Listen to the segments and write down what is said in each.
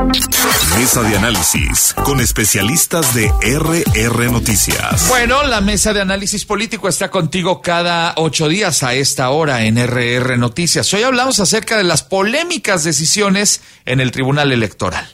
Mesa de análisis con especialistas de RR Noticias. Bueno, la mesa de análisis político está contigo cada 8 días a esta hora en RR Noticias. Hoy hablamos acerca de las polémicas decisiones en el Tribunal Electoral.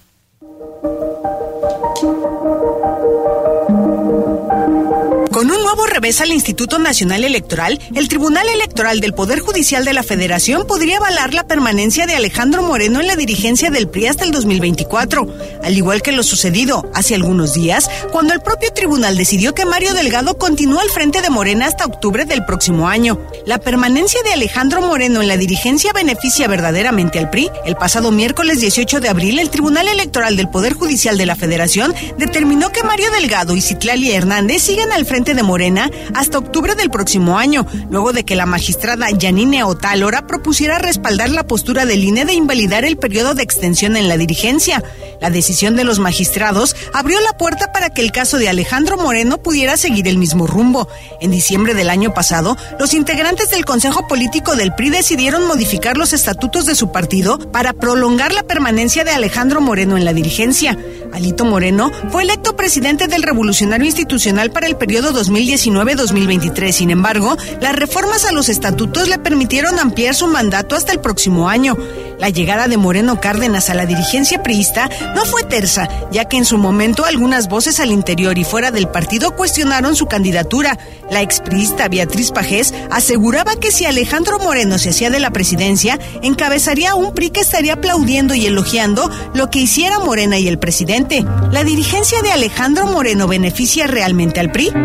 Con un nuevo revés al Instituto Nacional Electoral, el Tribunal Electoral del Poder Judicial de la Federación podría avalar la permanencia de Alejandro Moreno en la dirigencia del PRI hasta el 2024, al igual que lo sucedido hace algunos días, cuando el propio tribunal decidió que Mario Delgado continúa al frente de Morena hasta octubre del próximo año. La permanencia de Alejandro Moreno en la dirigencia beneficia verdaderamente al PRI. El pasado miércoles 18 de abril, el Tribunal Electoral del Poder Judicial de la Federación determinó que Mario Delgado y Citlali Hernández sigan al frente de Morena hasta octubre del próximo año, luego de que la magistrada Yanine Otálora propusiera respaldar la postura del INE de invalidar el periodo de extensión en la dirigencia. La decisión de los magistrados abrió la puerta para que el caso de Alejandro Moreno pudiera seguir el mismo rumbo. En diciembre del año pasado, los integrantes del Consejo Político del PRI decidieron modificar los estatutos de su partido para prolongar la permanencia de Alejandro Moreno en la dirigencia. Alito Moreno fue electo presidente del Revolucionario Institucional para el periodo 2019-2023. Sin embargo, las reformas a los estatutos le permitieron ampliar su mandato hasta el próximo año. La llegada de Moreno Cárdenas a la dirigencia priista no fue tersa, ya que en su momento algunas voces al interior y fuera del partido cuestionaron su candidatura. La expriista Beatriz Pajés aseguraba que si Alejandro Moreno se hacía de la presidencia, encabezaría un PRI que estaría aplaudiendo y elogiando lo que hiciera Morena y el presidente. ¿La dirigencia de Alejandro Moreno beneficia realmente al PRI?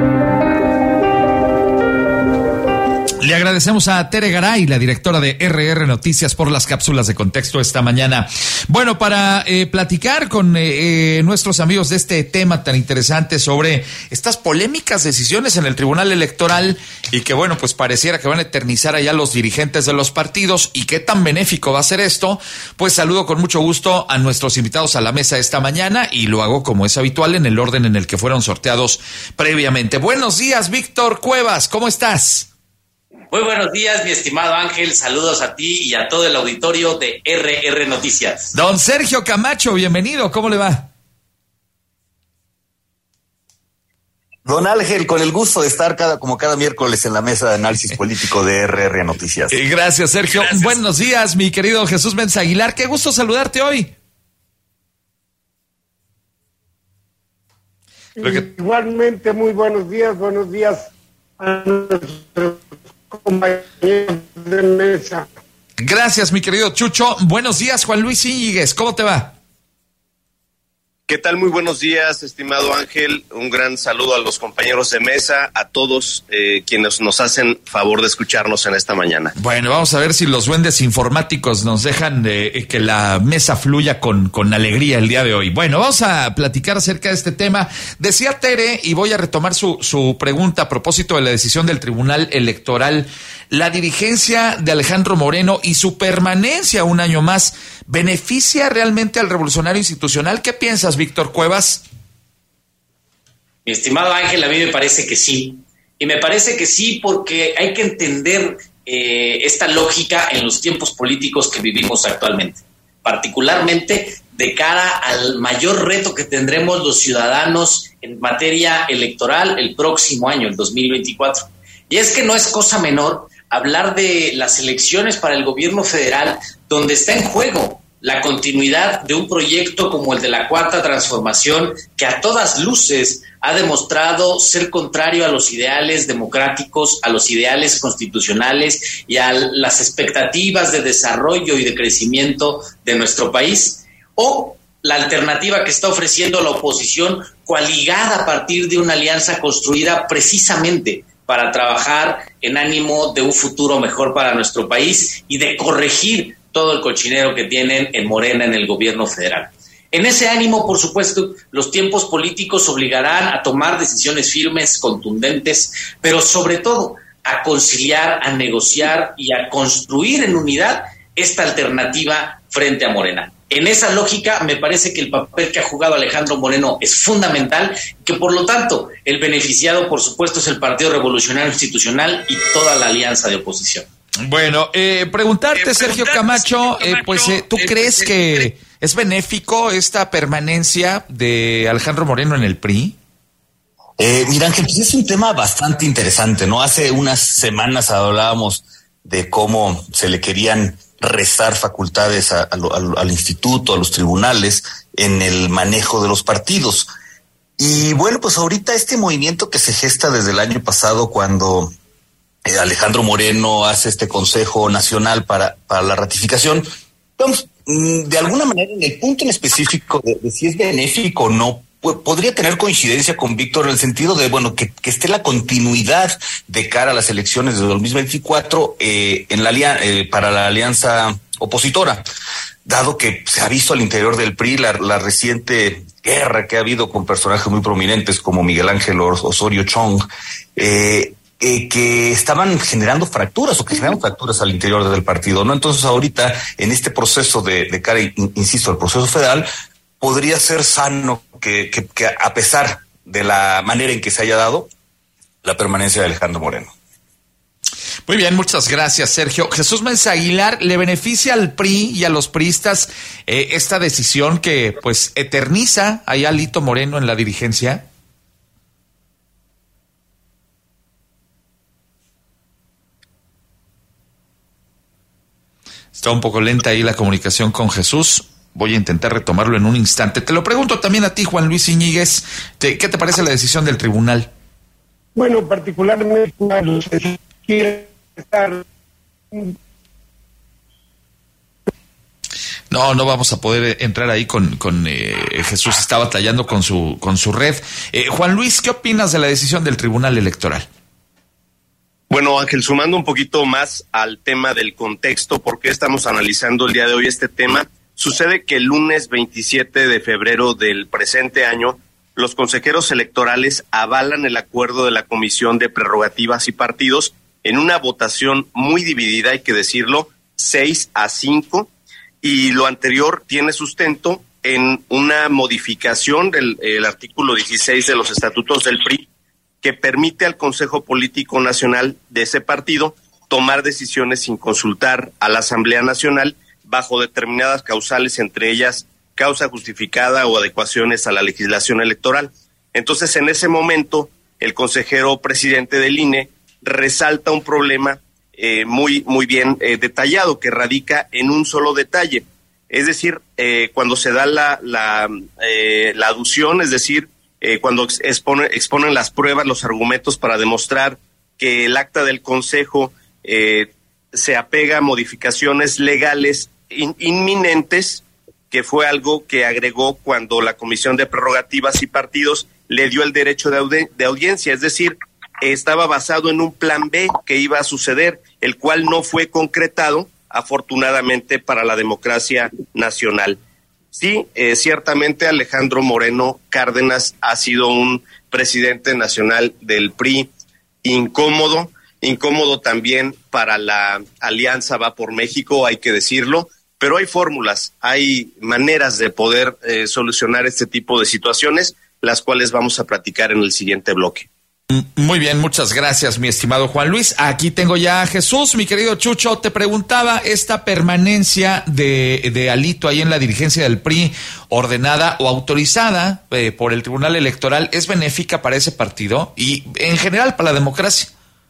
Le agradecemos a Tere Garay, la directora de RR Noticias, por las cápsulas de contexto esta mañana. Bueno, para platicar con nuestros amigos de este tema tan interesante sobre estas polémicas decisiones en el Tribunal Electoral y que, bueno, pues pareciera que van a eternizar allá los dirigentes de los partidos y qué tan benéfico va a ser esto, pues saludo con mucho gusto a nuestros invitados a la mesa esta mañana y lo hago como es habitual en el orden en el que fueron sorteados previamente. Buenos días, Víctor Cuevas, ¿cómo estás? Muy buenos días, mi estimado Ángel. Saludos a ti y a todo el auditorio de RR Noticias. Don Sergio Camacho, bienvenido. ¿Cómo le va? Don Ángel, con el gusto de estar como cada miércoles en la mesa de análisis político de RR Noticias. Gracias, Sergio. Gracias. Buenos días, mi querido Jesús Menza Aguilar. Qué gusto saludarte hoy. Igualmente, muy buenos días a nuestros compañeros de mesa. Gracias, mi querido Chucho. Buenos días, Juan Luis Íñiguez. ¿Cómo te va? ¿Qué tal? Muy buenos días, estimado Ángel. Un gran saludo a los compañeros de mesa, a todos quienes nos hacen favor de escucharnos en esta mañana. Bueno, vamos a ver si los duendes informáticos nos dejan que la mesa fluya con alegría el día de hoy. Bueno, vamos a platicar acerca de este tema. Decía Tere, y voy a retomar su pregunta a propósito de la decisión del Tribunal Electoral, la dirigencia de Alejandro Moreno y su permanencia un año más, ¿beneficia realmente al Revolucionario Institucional? ¿Qué piensas, Víctor Cuevas? Mi estimado Ángel, a mí me parece que sí. Y me parece que sí porque hay que entender esta lógica en los tiempos políticos que vivimos actualmente, particularmente de cara al mayor reto que tendremos los ciudadanos en materia electoral el próximo año, el 2024. Y es que no es cosa menor hablar de las elecciones para el gobierno federal, donde está en juego la continuidad de un proyecto como el de la Cuarta Transformación, que a todas luces ha demostrado ser contrario a los ideales democráticos, a los ideales constitucionales y a las expectativas de desarrollo y de crecimiento de nuestro país, o la alternativa que está ofreciendo la oposición, coaligada a partir de una alianza construida precisamente para trabajar en ánimo de un futuro mejor para nuestro país y de corregir todo el cochinero que tienen en Morena en el gobierno federal. En ese ánimo, por supuesto, los tiempos políticos obligarán a tomar decisiones firmes, contundentes, pero sobre todo a conciliar, a negociar y a construir en unidad esta alternativa frente a Morena. En esa lógica, me parece que el papel que ha jugado Alejandro Moreno es fundamental, que por lo tanto el beneficiado, por supuesto, es el Partido Revolucionario Institucional y toda la alianza de oposición. Bueno, preguntarte, Sergio Camacho, ¿tú crees que ¿Es benéfico esta permanencia de Alejandro Moreno en el PRI? Mira, Ángel, pues es un tema bastante interesante, ¿no? Hace unas semanas hablábamos de cómo se le querían restar facultades al instituto, a los tribunales, en el manejo de los partidos. Y bueno, pues ahorita este movimiento que se gesta desde el año pasado, cuando Alejandro Moreno hace este Consejo Nacional para la ratificación, vamos, de alguna manera, en el punto en específico de si es benéfico o no, podría tener coincidencia con Víctor en el sentido de, bueno, que esté la continuidad de cara a las elecciones de 2024 para la alianza opositora, dado que se ha visto al interior del PRI la reciente guerra que ha habido con personajes muy prominentes como Miguel Ángel Osorio Chong, que estaban generando fracturas o que generan fracturas al interior del partido, ¿no? Entonces ahorita, en este proceso de cara, insisto, al proceso federal, podría ser sano que a pesar de la manera en que se haya dado, la permanencia de Alejandro Moreno. Muy bien, muchas gracias, Sergio. Jesús Mesa Aguilar, ¿le beneficia al PRI y a los priistas esta decisión que pues eterniza a Alito Moreno en la dirigencia? Está un poco lenta ahí la comunicación con Jesús. Voy a intentar retomarlo en un instante. Te lo pregunto también a ti, Juan Luis Iñiguez. ¿Qué te parece la decisión del tribunal? Bueno, particularmente cuando se quiere estar... No vamos a poder entrar ahí con Jesús. Está batallando con su red. Juan Luis, ¿qué opinas de la decisión del Tribunal Electoral? Bueno, Ángel, sumando un poquito más al tema del contexto, ¿por qué estamos analizando el día de hoy este tema? Sucede que el lunes 27 de febrero del presente año, los consejeros electorales avalan el acuerdo de la Comisión de Prerrogativas y Partidos en una votación muy dividida, hay que decirlo, 6-5, y lo anterior tiene sustento en una modificación del artículo 16 de los estatutos del PRI, que permite al Consejo Político Nacional de ese partido tomar decisiones sin consultar a la Asamblea Nacional bajo determinadas causales, entre ellas causa justificada o adecuaciones a la legislación electoral. Entonces, en ese momento, el consejero presidente del INE resalta un problema muy bien detallado, que radica en un solo detalle. Es decir, cuando se da la aducción, es decir, cuando exponen las pruebas, los argumentos para demostrar que el acta del Consejo se apega a modificaciones legales inminentes, que fue algo que agregó cuando la Comisión de Prerrogativas y Partidos le dio el derecho de audiencia, es decir, estaba basado en un plan B que iba a suceder, el cual no fue concretado, afortunadamente, para la democracia nacional. Sí, ciertamente Alejandro Moreno Cárdenas ha sido un presidente nacional del PRI incómodo también para la Alianza Va por México, hay que decirlo, pero hay fórmulas, hay maneras de poder solucionar este tipo de situaciones, las cuales vamos a platicar en el siguiente bloque. Muy bien, muchas gracias, mi estimado Juan Luis. Aquí tengo ya a Jesús. Mi querido Chucho, te preguntaba, esta permanencia de Alito ahí en la dirigencia del PRI, ordenada o autorizada por el Tribunal Electoral, ¿es benéfica para ese partido y en general para la democracia?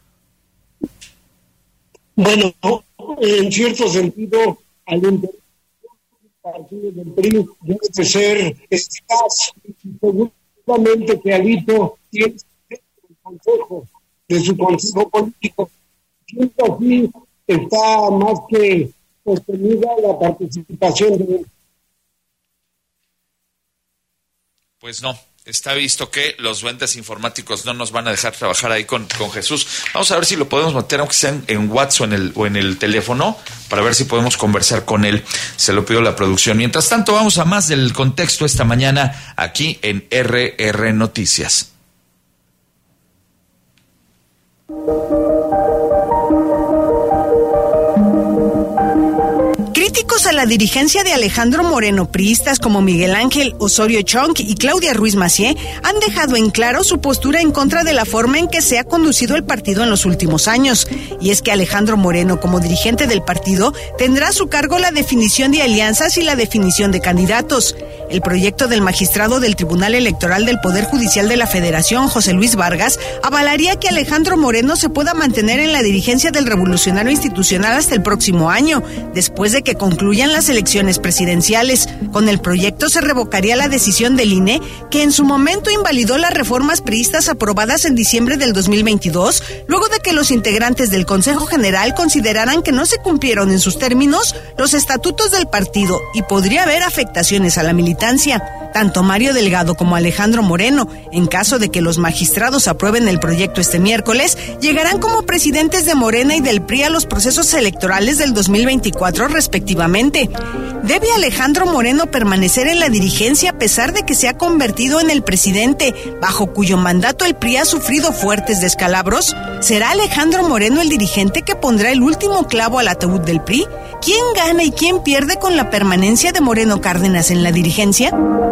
Bueno, en cierto sentido, al interior del partido del PRI debe de ser eficaz, y seguramente que Alito tiene de su consejo político. Siento así está más que sostenida la participación de él. Pues no, está visto que los duendes informáticos no nos van a dejar trabajar ahí con Jesús. Vamos a ver si lo podemos meter, aunque sea en WhatsApp o en el teléfono, para ver si podemos conversar con él. Se lo pido la producción. Mientras tanto, vamos a más del contexto esta mañana aquí en RR Noticias. Críticos a la dirigencia de Alejandro Moreno, priistas como Miguel Ángel Osorio Chong y Claudia Ruiz Massieu han dejado en claro su postura en contra de la forma en que se ha conducido el partido en los últimos años. Y es que Alejandro Moreno, como dirigente del partido, tendrá a su cargo la definición de alianzas y la definición de candidatos. El proyecto del magistrado del Tribunal Electoral del Poder Judicial de la Federación, José Luis Vargas, avalaría que Alejandro Moreno se pueda mantener en la dirigencia del Revolucionario Institucional hasta el próximo año, después de que concluyan las elecciones presidenciales. Con el proyecto se revocaría la decisión del INE, que en su momento invalidó las reformas priistas aprobadas en diciembre del 2022, luego de que los integrantes del Consejo General consideraran que no se cumplieron en sus términos los estatutos del partido y podría haber afectaciones a la militancia. Tanto Mario Delgado como Alejandro Moreno, en caso de que los magistrados aprueben el proyecto este miércoles, llegarán como presidentes de Morena y del PRI a los procesos electorales del 2024 respectivamente. ¿Debe Alejandro Moreno permanecer en la dirigencia a pesar de que se ha convertido en el presidente, bajo cuyo mandato el PRI ha sufrido fuertes descalabros? ¿Será Alejandro Moreno el dirigente que pondrá el último clavo al ataúd del PRI? ¿Quién gana y quién pierde con la permanencia de Moreno Cárdenas en la dirigencia?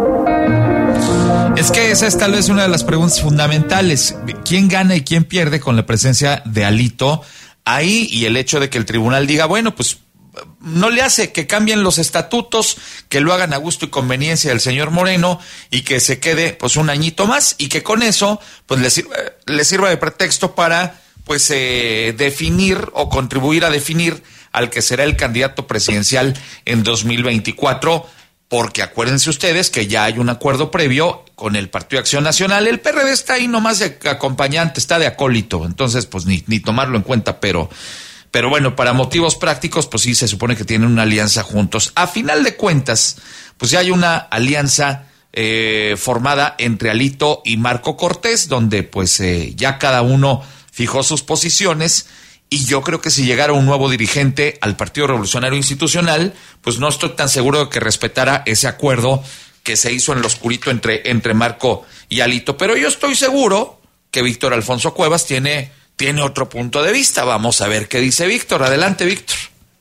Es que esa es tal vez una de las preguntas fundamentales. ¿Quién gana y quién pierde con la presencia de Alito ahí? Y el hecho de que el tribunal diga, bueno, pues no le hace que cambien los estatutos, que lo hagan a gusto y conveniencia del señor Moreno y que se quede pues un añito más y que con eso pues le sirva de pretexto para pues definir o contribuir a definir al que será el candidato presidencial en 2024. Porque acuérdense ustedes que ya hay un acuerdo previo con el Partido de Acción Nacional. El PRD está ahí nomás de acompañante, está de acólito. Entonces, pues ni tomarlo en cuenta, pero bueno, para motivos prácticos, pues sí se supone que tienen una alianza juntos. A final de cuentas, pues ya hay una alianza formada entre Alito y Marco Cortés, donde pues ya cada uno fijó sus posiciones. Y yo creo que si llegara un nuevo dirigente al Partido Revolucionario Institucional, pues no estoy tan seguro de que respetara ese acuerdo que se hizo en lo oscurito entre Marco y Alito. Pero yo estoy seguro que Víctor Alfonso Cuevas tiene otro punto de vista. Vamos a ver qué dice Víctor. Adelante, Víctor.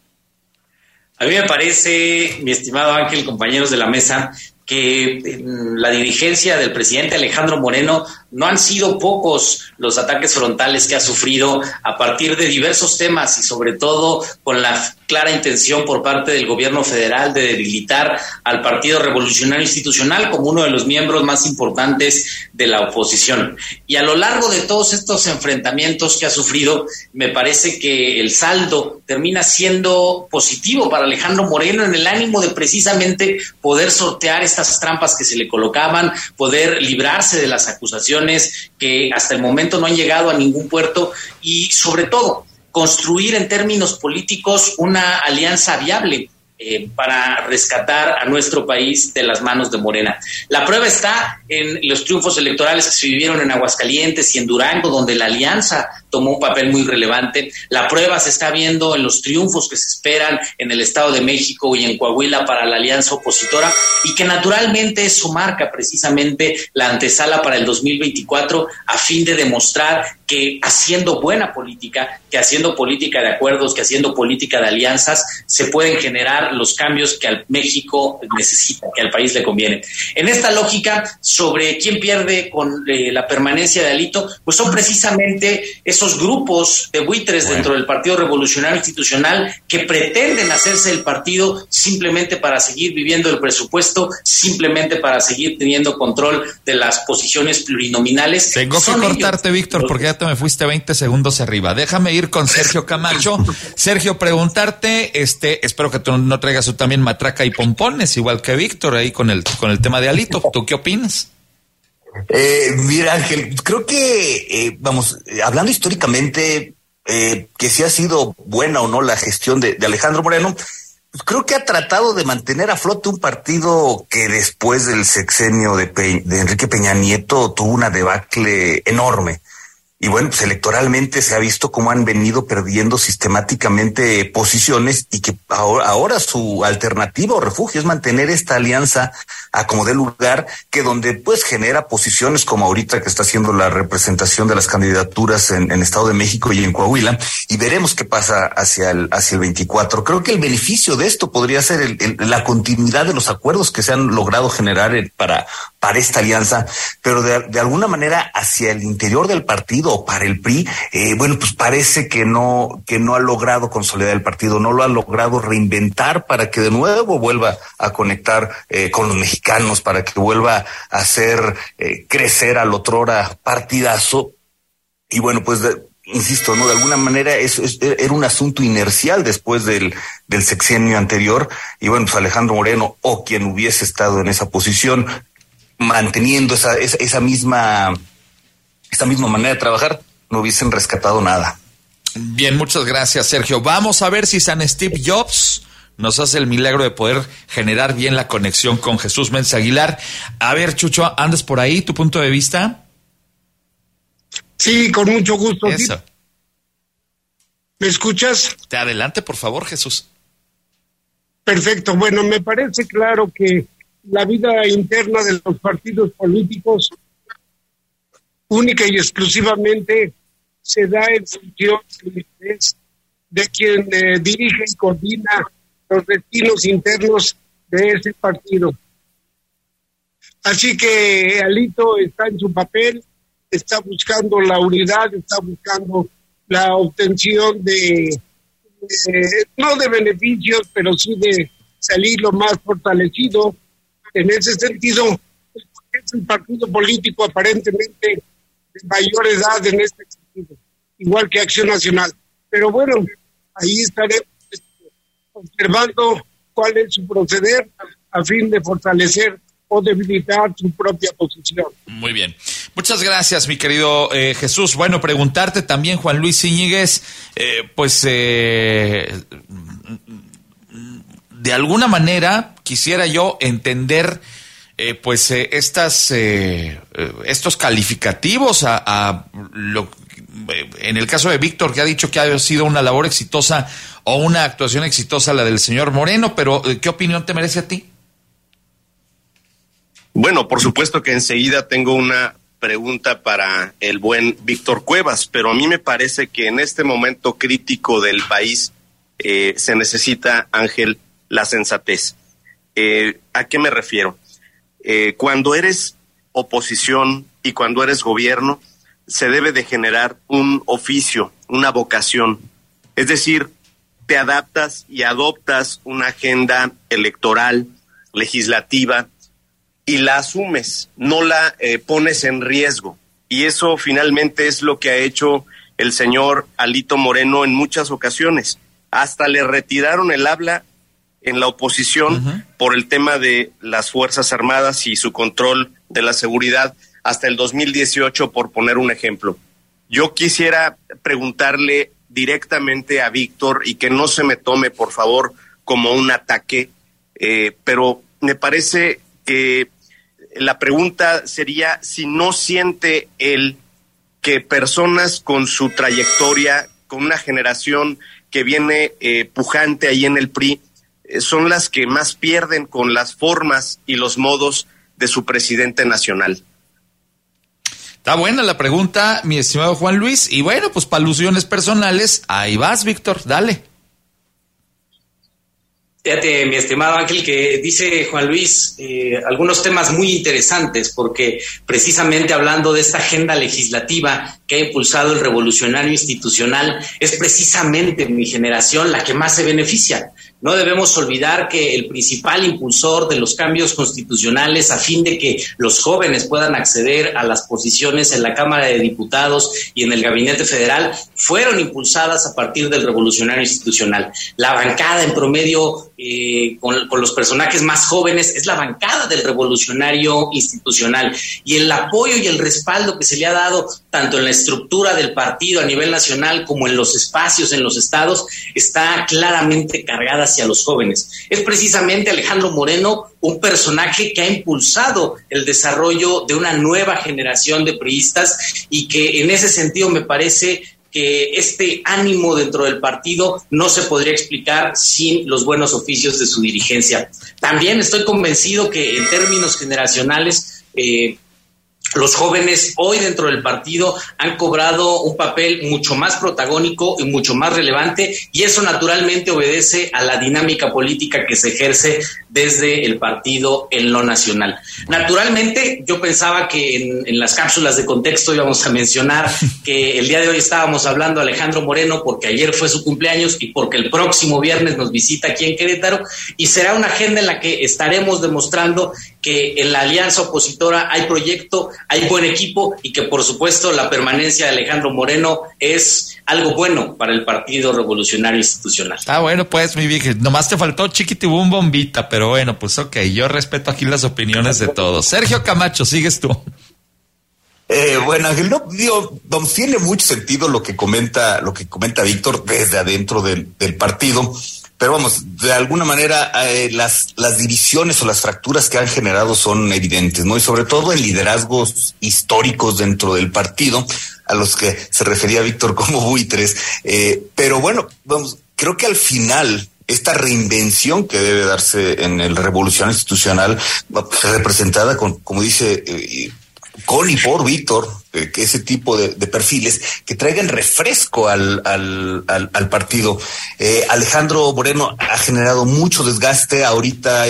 A mí me parece, mi estimado Ángel, compañeros de la mesa, que la dirigencia del presidente Alejandro Moreno no han sido pocos los ataques frontales que ha sufrido a partir de diversos temas y sobre todo con la clara intención por parte del gobierno federal de debilitar al Partido Revolucionario Institucional como uno de los miembros más importantes de la oposición. Y a lo largo de todos estos enfrentamientos que ha sufrido, me parece que el saldo termina siendo positivo para Alejandro Moreno en el ánimo de precisamente poder sortear estas trampas que se le colocaban, poder librarse de las acusaciones que hasta el momento no han llegado a ningún puerto y sobre todo construir en términos políticos una alianza viable para rescatar a nuestro país de las manos de Morena. La prueba está en los triunfos electorales que se vivieron en Aguascalientes y en Durango, donde la alianza tomó un papel muy relevante. La prueba se está viendo en los triunfos que se esperan en el Estado de México y en Coahuila para la alianza opositora y que naturalmente eso marca precisamente la antesala para el 2024 a fin de demostrar que haciendo buena política, que haciendo política de acuerdos, que haciendo política de alianzas, se pueden generar los cambios que al México necesita, que al país le conviene. En esta lógica, sobre quién pierde con la permanencia de Alito, pues son precisamente esos grupos de buitres dentro del Partido Revolucionario Institucional que pretenden hacerse el partido simplemente para seguir viviendo el presupuesto, simplemente para seguir teniendo control de las posiciones plurinominales. Tengo que cortarte, Víctor, porque ya te me fuiste 20 segundos arriba. Déjame ir con Sergio Camacho. Sergio, preguntarte, espero que tú no traigas tú también matraca y pompones, igual que Víctor, ahí con el tema de Alito. ¿Tú qué opinas? Mira, Ángel, creo que, hablando históricamente, que si ha sido buena o no la gestión de Alejandro Moreno, pues creo que ha tratado de mantener a flote un partido que después del sexenio de Enrique Peña Nieto tuvo una debacle enorme. Y bueno, pues electoralmente se ha visto cómo han venido perdiendo sistemáticamente posiciones y que ahora su alternativa o refugio es mantener esta alianza a como dé lugar, que donde pues genera posiciones como ahorita que está haciendo la representación de las candidaturas en Estado de México y en Coahuila, y veremos qué pasa hacia el 24. Creo que el beneficio de esto podría ser la continuidad de los acuerdos que se han logrado generar para esta alianza, pero de alguna manera hacia el interior del partido o para el PRI, bueno, pues parece que no ha logrado consolidar el partido, no lo ha logrado reinventar para que de nuevo vuelva a conectar con los mexicanos, para que vuelva a hacer crecer al otrora partidazo. Y bueno, pues insisto, ¿no? De alguna manera era un asunto inercial después del sexenio anterior, y bueno, pues Alejandro Moreno o quien hubiese estado en esa posición, manteniendo esa misma manera de trabajar, no hubiesen rescatado nada. Bien, muchas gracias, Sergio. Vamos a ver si San Steve Jobs nos hace el milagro de poder generar bien la conexión con Jesús Méndez Aguilar. A ver, Chucho, ¿andas por ahí? ¿Tu punto de vista? Sí, con mucho gusto. Eso. ¿Sí? ¿Me escuchas? Te adelante, por favor, Jesús. Perfecto. Bueno, me parece claro que la vida interna de los partidos políticos única y exclusivamente se da en función de quien dirige y coordina los destinos internos de ese partido. Así que Alito está en su papel, está buscando la unidad, está buscando la obtención no de beneficios, pero sí de salir lo más fortalecido. En ese sentido, es un partido político aparentemente de mayor edad en este sentido, igual que Acción Nacional. Pero bueno, ahí estaremos observando cuál es su proceder a fin de fortalecer o debilitar su propia posición. Muy bien. Muchas gracias, mi querido Jesús. Bueno, preguntarte también, Juan Luis Íñiguez, de alguna manera quisiera yo entender estos calificativos en el caso de Víctor, que ha dicho que ha sido una labor exitosa o una actuación exitosa la del señor Moreno, pero ¿qué opinión te merece a ti? Bueno, por supuesto que enseguida tengo una pregunta para el buen Víctor Cuevas, pero a mí me parece que en este momento crítico del país se necesita, Ángel, la sensatez. ¿A qué me refiero? Cuando eres oposición y cuando eres gobierno, se debe de generar un oficio, una vocación. Es decir, te adaptas y adoptas una agenda electoral, legislativa, y la asumes, no la pones en riesgo. Y eso finalmente es lo que ha hecho el señor Alito Moreno en muchas ocasiones. Hasta le retiraron el habla en la oposición por el tema de las Fuerzas Armadas y su control de la seguridad hasta el 2018, por poner un ejemplo. Yo quisiera preguntarle directamente a Víctor, y que no se me tome, por favor, como un ataque, pero me parece que la pregunta sería si no siente él que personas con su trayectoria, con una generación que viene pujante ahí en el PRI, son las que más pierden con las formas y los modos de su presidente nacional. Está buena la pregunta, mi estimado Juan Luis, y bueno, pues para alusiones personales, ahí vas, Víctor, dale. Fíjate, mi estimado Ángel, que dice Juan Luis algunos temas muy interesantes, porque precisamente hablando de esta agenda legislativa que ha impulsado el revolucionario institucional, es precisamente mi generación la que más se beneficia. No debemos olvidar que el principal impulsor de los cambios constitucionales a fin de que los jóvenes puedan acceder a las posiciones en la Cámara de Diputados y en el Gabinete Federal fueron impulsadas a partir del revolucionario institucional. La bancada en promedio con los personajes más jóvenes es la bancada del revolucionario institucional, y el apoyo y el respaldo que se le ha dado tanto en la estructura del partido a nivel nacional como en los espacios en los estados está claramente cargada hacia los jóvenes. Es precisamente Alejandro Moreno un personaje que ha impulsado el desarrollo de una nueva generación de priistas y que en ese sentido me parece que este ánimo dentro del partido no se podría explicar sin los buenos oficios de su dirigencia. También estoy convencido que en términos generacionales los jóvenes hoy dentro del partido han cobrado un papel mucho más protagónico y mucho más relevante, y eso naturalmente obedece a la dinámica política que se ejerce desde el partido en lo nacional. Naturalmente, yo pensaba que en las cápsulas de contexto íbamos a mencionar que el día de hoy estábamos hablando de Alejandro Moreno porque ayer fue su cumpleaños y porque el próximo viernes nos visita aquí en Querétaro, y será una agenda en la que estaremos demostrando que en la alianza opositora hay proyecto, hay buen equipo y que por supuesto la permanencia de Alejandro Moreno es algo bueno para el Partido Revolucionario Institucional. Bueno, pues mi vieja, nomás te faltó chiquitibum bombita, pero bueno, pues ok, yo respeto aquí las opiniones de todos. Sergio Camacho, sigues tú. Bueno, Ángel, tiene mucho sentido lo que comenta Víctor desde adentro del partido. Pero vamos, de alguna manera las divisiones o las fracturas que han generado son evidentes, ¿no? Y sobre todo en liderazgos históricos dentro del partido, a los que se refería Víctor como buitres. Pero bueno, vamos, creo que al final esta reinvención que debe darse en el Revolución Institucional, representada con, como dice, con y por Víctor, que ese tipo de perfiles que traigan refresco al partido. Alejandro Moreno ha generado mucho desgaste ahorita,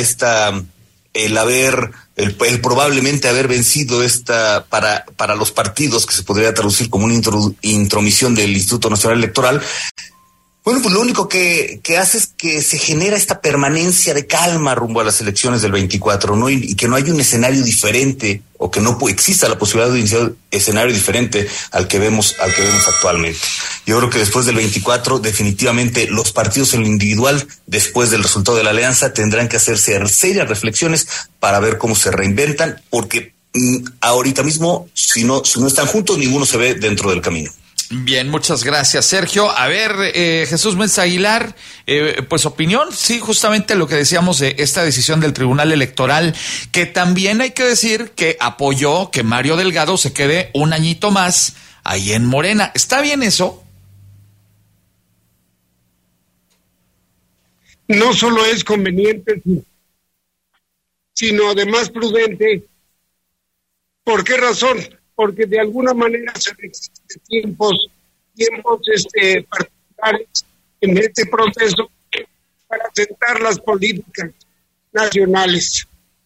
el probablemente haber vencido para los partidos, que se podría traducir como una intromisión del Instituto Nacional Electoral. Bueno, pues lo único que hace es que se genera esta permanencia de calma rumbo a las elecciones del 24, ¿no? Y que no hay un escenario diferente, o que no exista la posibilidad de iniciar un escenario diferente al que vemos actualmente. Yo creo que después del 24, definitivamente los partidos en lo individual, después del resultado de la alianza, tendrán que hacerse serias reflexiones para ver cómo se reinventan, porque ahorita mismo, si no están juntos, ninguno se ve dentro del camino. Bien, muchas gracias, Sergio. A ver, Jesús Mesa Aguilar, pues opinión, sí, justamente lo que decíamos de esta decisión del Tribunal Electoral, que también hay que decir que apoyó que Mario Delgado se quede un añito más ahí en Morena. ¿Está bien eso? No solo es conveniente, sino además prudente. ¿Por qué razón? Porque de alguna manera se resisten tiempos particulares en este proceso para sentar las políticas nacionales.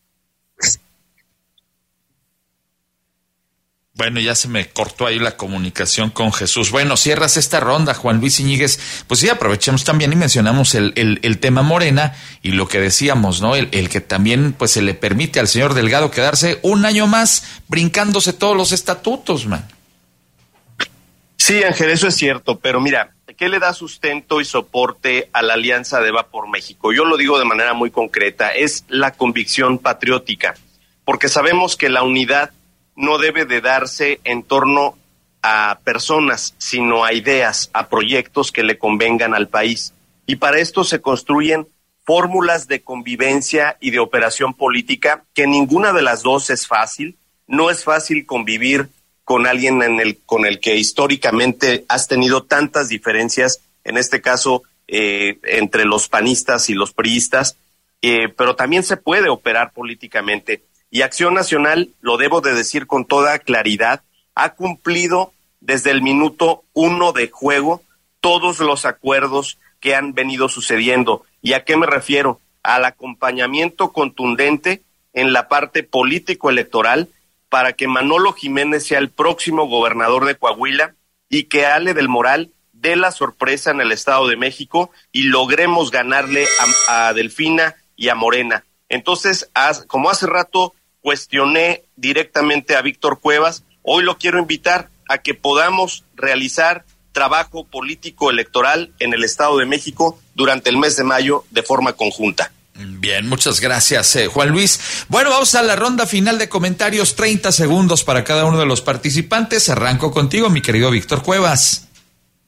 Bueno, ya se me cortó ahí la comunicación con Jesús. Bueno, cierras esta ronda, Juan Luis Iñiguez. Pues sí, aprovechemos también y mencionamos el tema Morena y lo que decíamos, ¿no? El que también pues se le permite al señor Delgado quedarse un año más brincándose todos los estatutos, man. Sí, Ángel, eso es cierto, pero mira, ¿qué le da sustento y soporte a la alianza de Va por México? Yo lo digo de manera muy concreta, es la convicción patriótica, porque sabemos que la unidad no debe de darse en torno a personas, sino a ideas, a proyectos que le convengan al país. Y para esto se construyen fórmulas de convivencia y de operación política, que ninguna de las dos es fácil. No es fácil convivir con alguien con el que históricamente has tenido tantas diferencias, en este caso entre los panistas y los priistas, pero también se puede operar políticamente. Y Acción Nacional, lo debo de decir con toda claridad, ha cumplido desde el minuto 1 de juego todos los acuerdos que han venido sucediendo. ¿Y a qué me refiero? Al acompañamiento contundente en la parte político-electoral para que Manolo Jiménez sea el próximo gobernador de Coahuila y que Ale del Moral dé la sorpresa en el Estado de México y logremos ganarle a Delfina y a Morena. Entonces, como hace rato cuestioné directamente a Víctor Cuevas, hoy lo quiero invitar a que podamos realizar trabajo político electoral en el Estado de México durante el mes de mayo de forma conjunta. Bien, muchas gracias, Juan Luis. Bueno, vamos a la ronda final de comentarios, 30 segundos para cada uno de los participantes. Arranco contigo, mi querido Víctor Cuevas.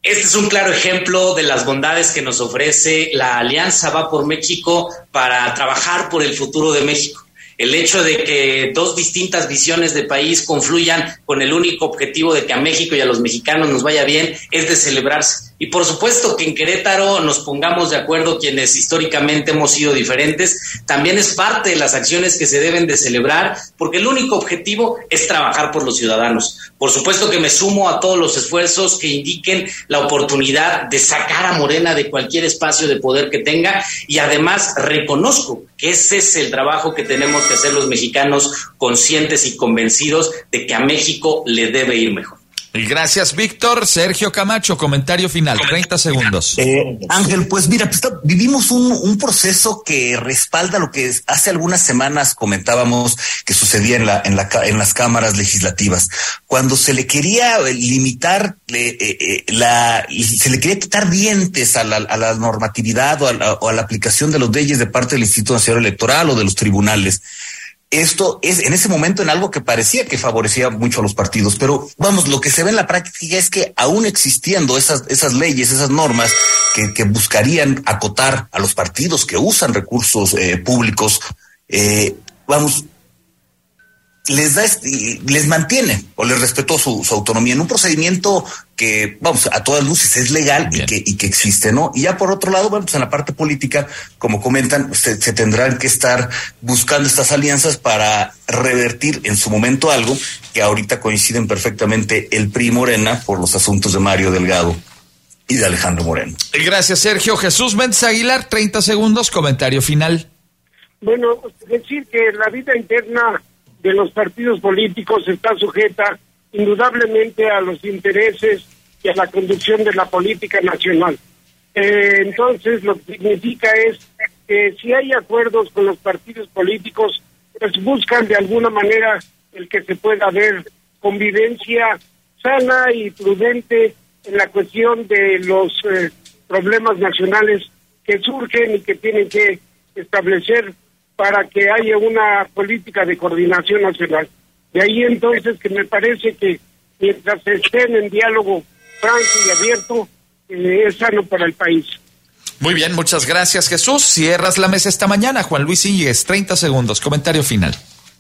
Este es un claro ejemplo de las bondades que nos ofrece la Alianza Va por México para trabajar por el futuro de México. El hecho de que dos distintas visiones de país confluyan con el único objetivo de que a México y a los mexicanos nos vaya bien es de celebrarse. Y por supuesto que en Querétaro nos pongamos de acuerdo quienes históricamente hemos sido diferentes, también es parte de las acciones que se deben de celebrar, porque el único objetivo es trabajar por los ciudadanos. Por supuesto que me sumo a todos los esfuerzos que indiquen la oportunidad de sacar a Morena de cualquier espacio de poder que tenga, y además reconozco que ese es el trabajo que tenemos que hacer los mexicanos, conscientes y convencidos de que a México le debe ir mejor. Gracias, Víctor. Sergio Camacho, comentario final, 30 segundos. Ángel, pues mira, vivimos un proceso que respalda lo que hace algunas semanas comentábamos que sucedía en las cámaras legislativas. Cuando se le quería limitar, se le quería quitar dientes a la normatividad o a la aplicación de las leyes de parte del Instituto Nacional Electoral o de los tribunales. Esto es en ese momento en algo que parecía que favorecía mucho a los partidos, pero vamos, lo que se ve en la práctica es que aún existiendo esas leyes, esas normas que buscarían acotar a los partidos que usan recursos públicos, les mantiene o les respetó su autonomía en un procedimiento que, vamos, a todas luces es legal y que existe, ¿no? Y ya por otro lado, bueno, pues en la parte política, como comentan, se tendrán que estar buscando estas alianzas para revertir en su momento algo que ahorita coinciden perfectamente el PRI y Morena por los asuntos de Mario Delgado y de Alejandro Moreno. Gracias, Sergio. Jesús Méndez Aguilar, 30 segundos, comentario final. Bueno, decir que la vida interna de los partidos políticos está sujeta indudablemente a los intereses y a la conducción de la política nacional. Entonces, lo que significa es que si hay acuerdos con los partidos políticos, pues buscan de alguna manera el que se pueda haber convivencia sana y prudente en la cuestión de los problemas nacionales que surgen y que tienen que establecer para que haya una política de coordinación nacional. De ahí entonces que me parece que mientras estén en diálogo franco y abierto, es sano para el país. Muy bien, muchas gracias, Jesús. Cierras la mesa esta mañana. Juan Luis Íñiguez, 30 segundos, comentario final.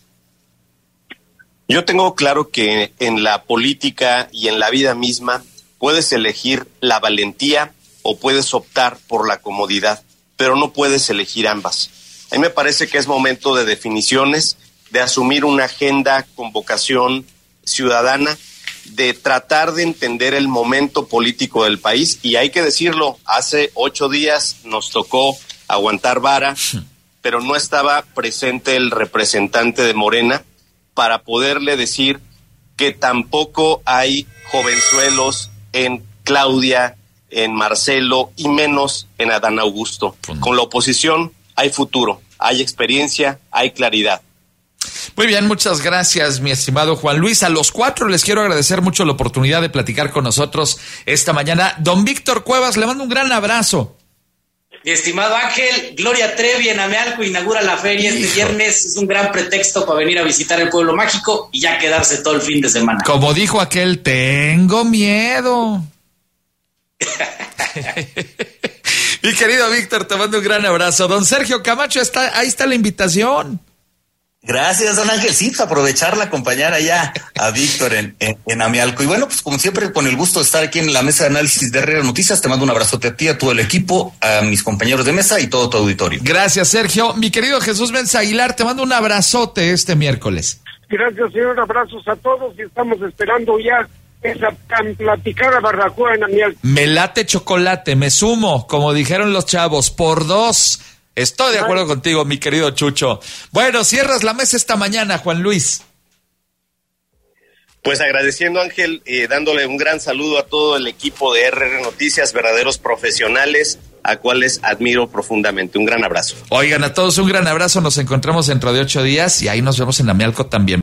Yo tengo claro que en la política y en la vida misma puedes elegir la valentía o puedes optar por la comodidad, pero no puedes elegir ambas. A mí me parece que es momento de definiciones, de asumir una agenda con vocación ciudadana, de tratar de entender el momento político del país. Y hay que decirlo, hace 8 días nos tocó aguantar vara, pero no estaba presente el representante de Morena para poderle decir que tampoco hay jovenzuelos en Claudia, en Marcelo y menos en Adán Augusto. Con la oposición hay futuro, hay experiencia, hay claridad. Muy bien, muchas gracias, mi estimado Juan Luis. A los 4 les quiero agradecer mucho la oportunidad de platicar con nosotros esta mañana. Don Víctor Cuevas, le mando un gran abrazo. Mi estimado Ángel, Gloria Trevi en Amealco inaugura la feria este viernes. Es un gran pretexto para venir a visitar el pueblo mágico y ya quedarse todo el fin de semana. Como dijo aquel, tengo miedo. Mi querido Víctor, te mando un gran abrazo. Don Sergio Camacho, ahí está la invitación. Gracias, don Ángel. Sí, aprovecharla, acompañar allá a Víctor en Amealco. Y bueno, pues como siempre, con el gusto de estar aquí en la mesa de análisis de RR Noticias, te mando un abrazote a ti, a todo el equipo, a mis compañeros de mesa y todo tu auditorio. Gracias, Sergio. Mi querido Jesús Méndez Aguilar, te mando un abrazote este miércoles. Gracias, señor. Abrazos a todos y estamos esperando ya esa tan platicada barbacoa en Amealco. Me late chocolate, me sumo, como dijeron los chavos, por 2. Estoy de acuerdo contigo, mi querido Chucho. Bueno, cierras la mesa esta mañana, Juan Luis. Pues agradeciendo, Ángel, dándole un gran saludo a todo el equipo de RR Noticias, verdaderos profesionales, a cuales admiro profundamente. Un gran abrazo. Oigan, a todos un gran abrazo. Nos encontramos dentro de 8 días y ahí nos vemos en Amealco también.